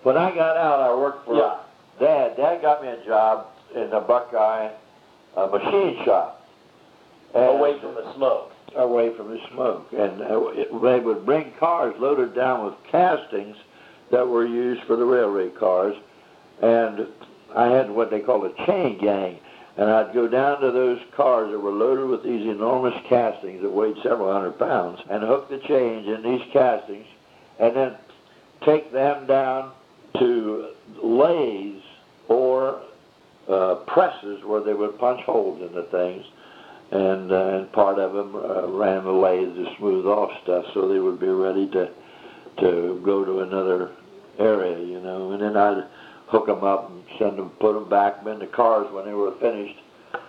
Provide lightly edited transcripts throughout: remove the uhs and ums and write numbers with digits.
When I got out, I worked for Dad. Dad got me a job in the Buckeye machine shop. And away from the smoke. Away from the smoke. And they would bring cars loaded down with castings that were used for the railway cars. And I had what they called a chain gang. And I'd go down to those cars that were loaded with these enormous castings that weighed several hundred pounds and hook the chains in these castings and then take them down to lathes or presses where they would punch holes in the things. And part of them ran the lathe to smooth off stuff so they would be ready to go to another area, you know. And then I'd hook them up and send them, put them back in the cars when they were finished.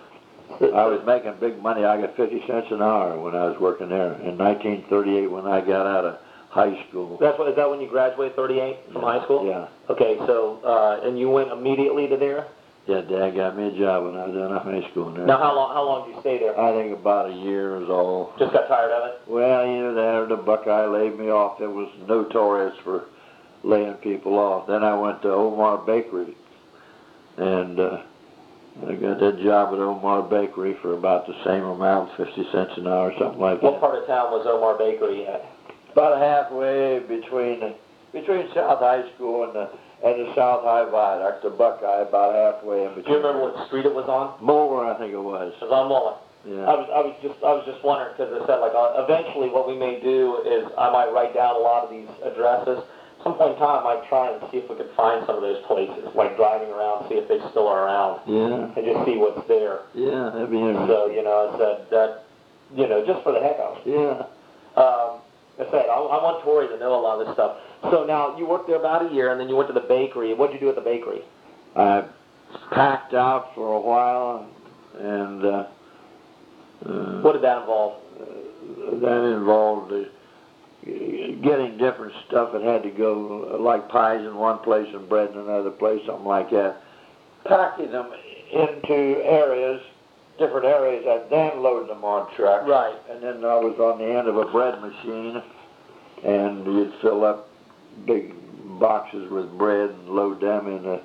I was making big money. I got 50 cents an hour when I was working there in 1938 when I got out of high school. Is that when you graduated, 38, from high school? Yeah. Okay, so, and you went immediately to there? Yeah, Dad got me a job when I was out of high school. There. Now, how long did you stay there? I think about a year was all. Just got tired of it? Well, either that or the Buckeye laid me off. It was notorious for laying people off. Then I went to Omar Bakery, and I got that job at Omar Bakery for about the same amount, 50 cents an hour, something like that. What part of town was Omar Bakery at? About halfway between South High School and the South High Viaduct, the Buckeye, about halfway in between. Do you remember what street it was on? Muller, I think it was. It was on Muller. Yeah. I was just wondering because I said eventually what we may do is I might write down a lot of these addresses. At some point in time, I might try and see if we could find some of those places, like driving around, see if they still are around. Yeah. And just see what's there. Yeah, that'd be interesting. So I said that just for the heck of it. Yeah. I said I want Tori to know a lot of this stuff. So now you worked there about a year, and then you went to the bakery. What did you do at the bakery? I packed out for a while, and what did that involve? That involved getting different stuff. It had to go like pies in one place and bread in another place, something like that. Packing them into areas, different areas, and then loading them on trucks. Right. And then I was on the end of a bread machine, and you'd fill up big boxes with bread and load them into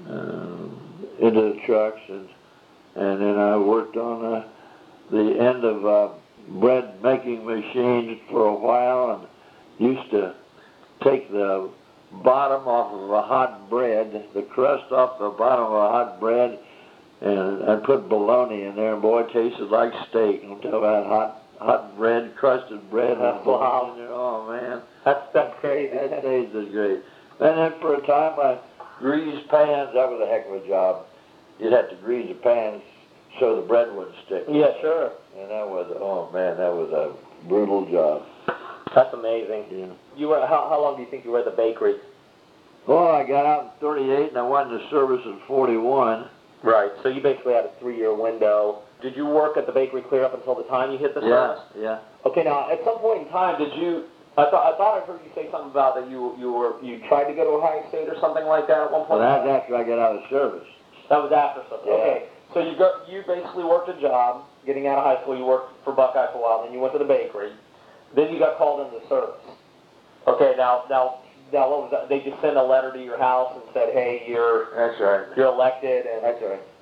the trucks, and then I worked on the end of bread making machines for a while, and used to take the bottom off of a hot bread, the crust off the bottom of a hot bread, and put bologna in there, and boy, it tasted like steak. I'm talking about hot bread, crusted bread. Wow. In there. Oh man, that's crazy. That tasted great. And then for a time I greased pans. That was a heck of a job. You'd have to grease the pans so the bread wouldn't stick. Yeah, sure. And that was, oh man, that was a brutal job. That's amazing. Yeah. You were how long do you think you were at the bakery? Well, I got out in 38 and I went into service in 41. Right. So you basically had a 3-year window. Did you work at the bakery clear up until the time you hit the service? Yeah. Okay. Now, at some point in time, did you? I thought I heard you say something about that you tried to go to Ohio State or something like that at one point. Well, that's after I got out of service. That was after something. Yeah. Okay. So you basically worked a job. Getting out of high school, you worked for Buckeye for a while. Then you went to the bakery. Then you got called into service. Okay. Now what was that? They just sent a letter to your house and said, "Hey, That's right. you're elected." And That's right.